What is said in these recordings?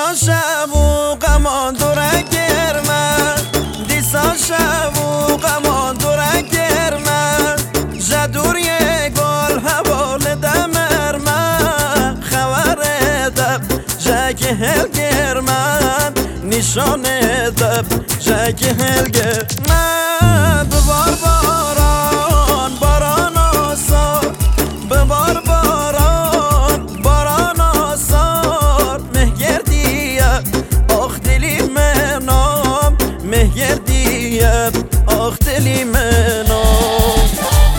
دیسا شب و غمان دوره گرمه دیسا شب و غمان دوره گرمه جدوری گل حوال دمرمه خبر دب جک هل گرمه نشان دب جک هل گرمه ببار باران باران آسار ببار باران باران آسار مهگردیه آخ دلی منام مهگردیه آخ دلی منام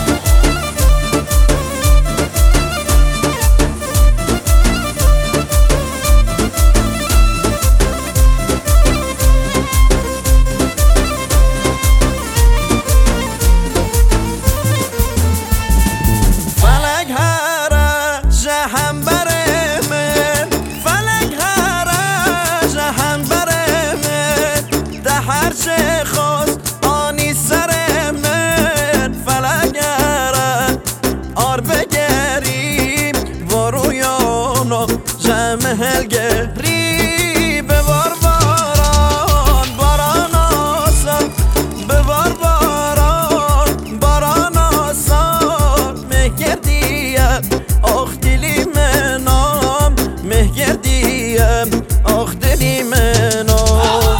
هرچه خواست آنی سر من فلگره آر بگریم و رویانا جمع هلگری ببار باران باران آسان ببار باران باران آسان مهگردیه آخ دلی منام مهگردیه آخ دلی منام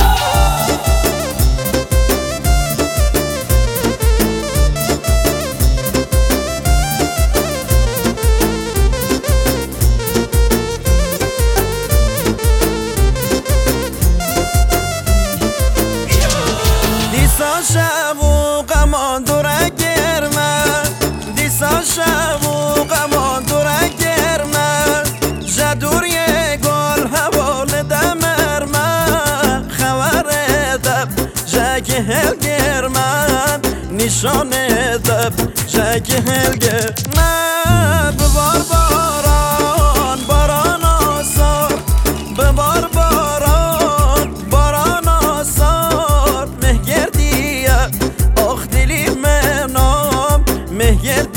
دیسا شب و غمان دوره گرمه دیسا شب و غمان دوره گرمه جدوری گل حوال دمرمه خبر دب جک هل گرمه نشان دب جک هل گرمه ببار باران باران آسار ببار باران باران آسار مهگردیه آخ دلی منام مهگردیه